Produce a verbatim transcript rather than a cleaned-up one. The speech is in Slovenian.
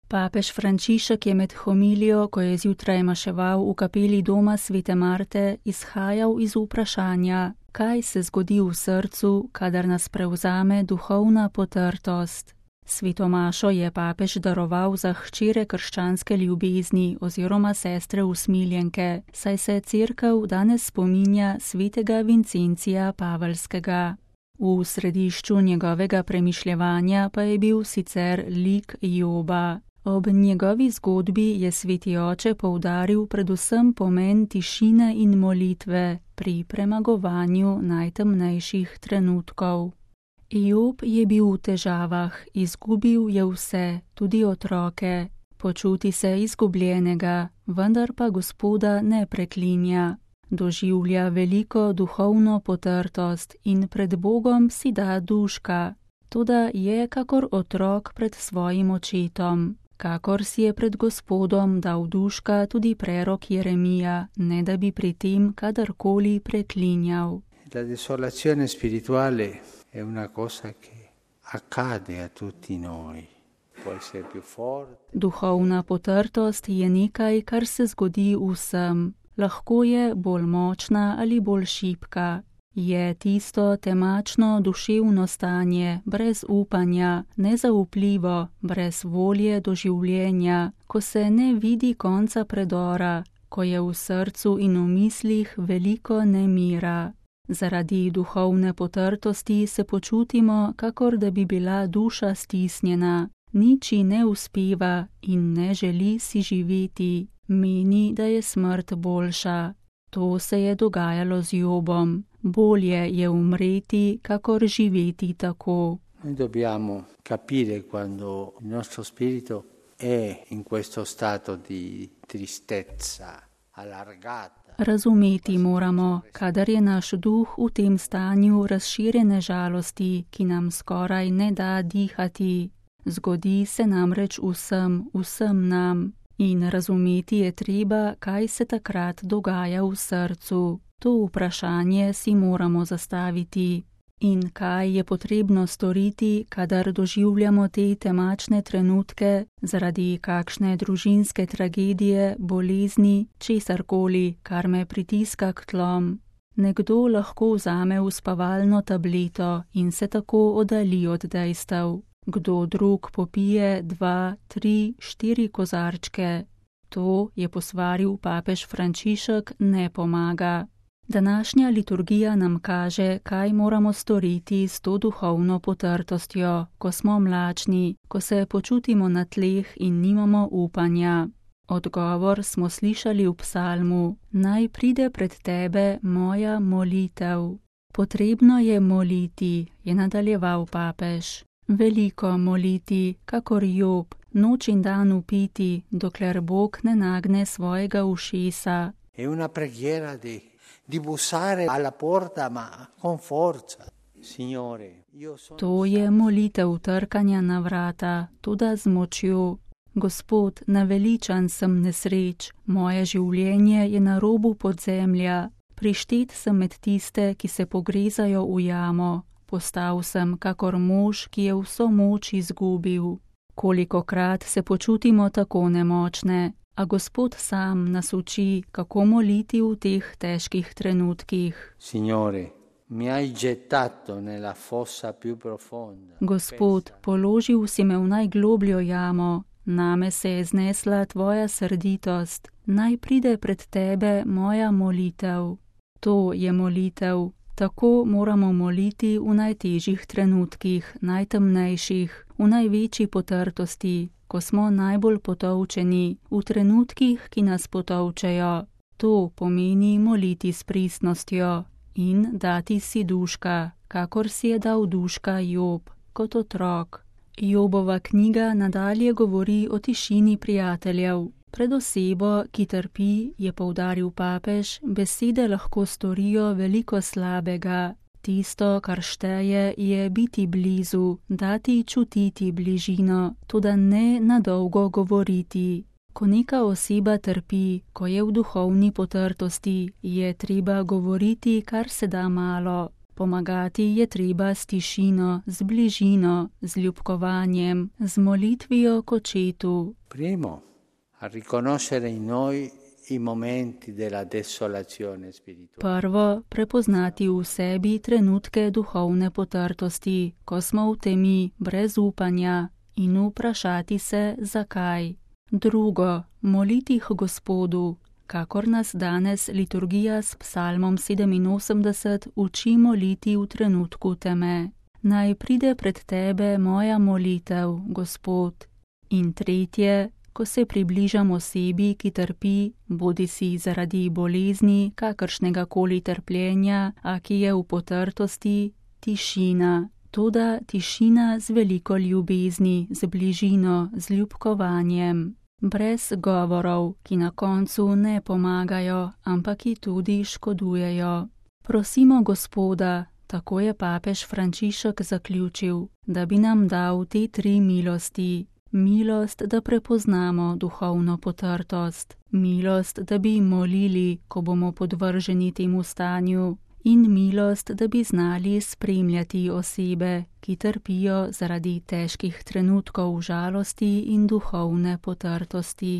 Papež Frančišek je med homilijo, ko je zjutraj maševal v kapeli doma svete Marte, izhajal iz vprašanja, kaj se zgodi v srcu, kadar nas prevzame duhovna potrtost. Sveto mašo je papež daroval za hčere krščanske ljubezni oziroma sestre usmiljenke, saj se cerkev danes spominja svetega Vincencija Paveljskega. V središču njegovega premišljevanja pa je bil sicer lik Joba. Ob njegovi zgodbi je sveti oče poudaril predvsem pomen tišine in molitve pri premagovanju najtemnejših trenutkov. Job je bil v težavah, izgubil je vse, tudi otroke, počuti se izgubljenega, vendar pa Gospoda ne preklinja. Doživlja veliko duhovno potrtost in pred Bogom si da duška, toda je kakor otrok pred svojim očetom. Kakor si je pred Gospodom dal duška tudi prerok Jeremija, ne da bi pri tem kadarkoli preklinjal. La desolazione spirituale è una cosa che accade a tutti noi. Può essere più forte. Duhovna potrtost je nekaj, kar se zgodi vsem. Lahko je bolj močna ali bolj šibka. Je tisto temačno duševno stanje, brez upanja, nezaupljivo, brez volje do življenja, ko se ne vidi konca predora, ko je v srcu in v mislih veliko nemira. Zaradi duhovne potrtosti se počutimo, kakor da bi bila duša stisnjena, nič ji ne uspeva in ne želi si živeti, meni, da je smrt boljša. To se je dogajalo z Jobom. Bolje je umreti, kakor živeti tako. Noi dobbiamo capire quando il nostro spirito è in questo stato di tristezza allargata. Razumeti moramo, kadar je naš duh v tem stanju razširjene žalosti, ki nam skoraj ne da dihati. Zgodi se namreč vsem, vsem nam. In razumeti je treba, kaj se takrat dogaja v srcu. To vprašanje si moramo zastaviti. In kaj je potrebno storiti, kadar doživljamo te temačne trenutke zaradi kakšne družinske tragedije, bolezni, česarkoli, kar me pritiska k tlom. Nekdo lahko vzame uspavalno tableto in se tako oddalji od dejstev. Kdo drug popije dva, tri, štiri kozarčke. To, je posvaril papež Frančišek, ne pomaga. Današnja liturgija nam kaže, kaj moramo storiti s to duhovno potrtostjo, ko smo mlačni, ko se počutimo na tleh in nimamo upanja. Odgovor smo slišali v psalmu: naj pride pred tebe moja molitev. Potrebno je moliti, je nadaljeval papež. Veliko moliti, kakor Job, noč in dan vpiti, dokler Bog ne nagne svojega ušesa. È una preghiera di, di bussare alla porta, ma con forza. Signore, io sono... To je molitev trkanja na vrata, toda z močjo. Gospod, naveličan sem nesreč, moje življenje je na robu podzemlja. Prištet sem med tiste, ki se pogrezajo v jamo. Postal sem kakor mož, ki je vso moč izgubil. Kolikokrat se počutimo tako nemočne, a Gospod sam nas uči, kako moliti v teh težkih trenutkih. Signore, mi hai gettato nella fossa più profonda. Gospod, položil si me v najglobljo jamo, name se je znesla tvoja srditost, naj pride pred tebe moja molitev. To je molitev. Tako moramo moliti v najtežjih trenutkih, najtemnejših, v največji potrtosti, ko smo najbolj potolčeni, v trenutkih, ki nas potolčejo. To pomeni moliti s pristnostjo in dati si duška, kakor si je dal duška Job, kot otrok. Jobova knjiga nadalje govori o tišini prijateljev. Pred osebo, ki trpi, je poudaril papež, besede lahko storijo veliko slabega. Tisto, kar šteje, je biti blizu, dati čutiti bližino, toda ne nadolgo govoriti. Ko neka oseba trpi, ko je v duhovni potrtosti, je treba govoriti kar se da malo. Pomagati je treba s tišino, z bližino, z ljubkovanjem, z molitvijo k očetu. Primo, a riconoscere in noi i momenti della desolazione spirituale. Prvo, prepoznati v sebi trenutke duhovne potrtosti, ko smo v temi, brez upanja, in vprašati se, zakaj. Drugo, moliti k Gospodu, kakor nas danes liturgija s psalmom sedeminosemdeset uči moliti v trenutku teme. Naj pride pred tebe moja molitev, Gospod. In tretje, ko se približam osebi, ki trpi, bodisi zaradi bolezni, kakršnega koli trpljenja, a ki je v potrtosti, tišina. Toda tišina z veliko ljubezni, z bližino, z ljubkovanjem. Brez govorov, ki na koncu ne pomagajo, ampak ki tudi škodujejo. Prosimo Gospoda, tako je papež Frančišek zaključil, da bi nam dal te tri milosti. Milost, da prepoznamo duhovno potrtost. Milost, da bi molili, ko bomo podvrženi temu stanju. In milost, da bi znali spremljati osebe, ki trpijo zaradi težkih trenutkov žalosti in duhovne potrtosti.